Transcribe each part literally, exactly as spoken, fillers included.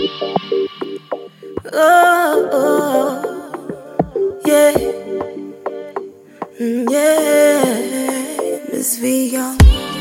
Oh, oh, yeah, mm, yeah, Miss V Young.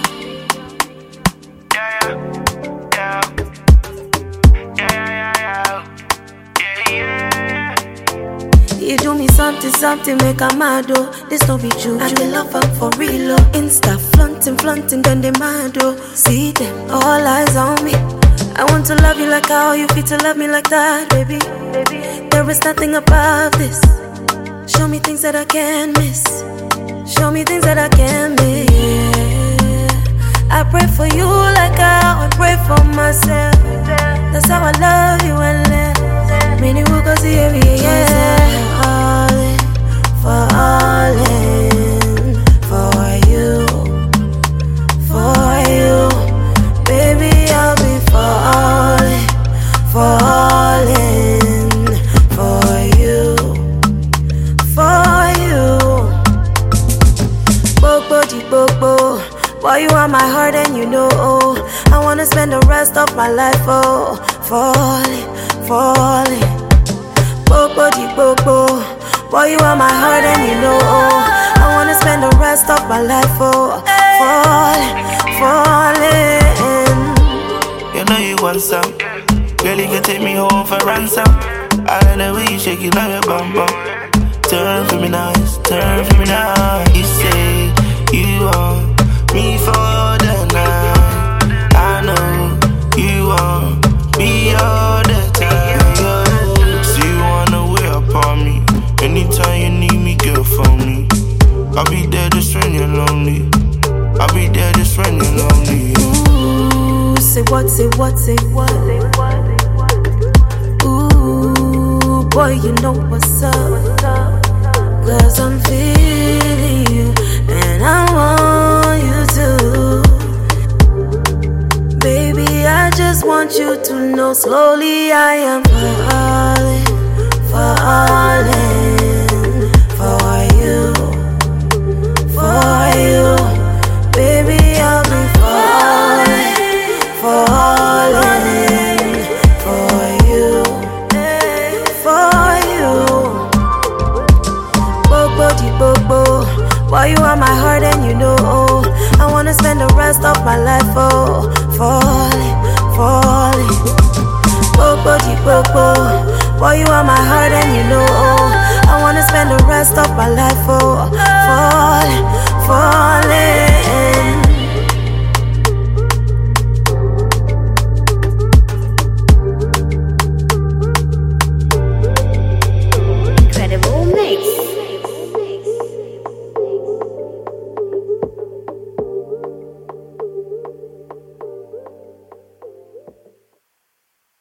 You do me something, something make a mad oh. This no be juju, I can love am for real oh. Insta flaunting, flaunting, then they mad oh. See them, all eyes on me. I want to love you like how you feel to love me like that, baby. baby. There is nothing above this. Show me things that I can't miss. Show me things that I can't miss. Yeah. I pray for you like how I pray for myself. That's how I love you and live. Many will go see every yeah. All in, for all in, for you, for you, baby. I'll be falling, falling for you, for you. Bobo di bobo, boy you are my heart and you know. Oh, I wanna spend the rest of my life oh, falling, falling. Bobo di bobo, boy you are my heart and you know. Oh, I wanna spend the rest of my life oh, falling, falling. You know you want some, girl you can take me home for ransom. I like the way you shake it on your bum bum. Turn for me nice, turn for me nice. You say you want me for the night. I know you want me all the time. So you wanna wait upon me. Anytime you need me, girl, phone me. I'll be there just when you're lonely. I'll be there just when you're lonely. Ooh, say what, say what, say what. Ooh, boy, you know what's up. Cause I'm feeling you, and I want you to. Baby, I just want you to know slowly I am falling, falling for you, for you. Baby, I'll be falling, falling for you, for you. Bobo di bobo, why you are my heart and you know. Oh, I wanna spend the rest of my life oh, falling, falling. Bobo di bobo, why you are my heart and you know. Oh, I wanna spend the rest of my life oh, falling, falling.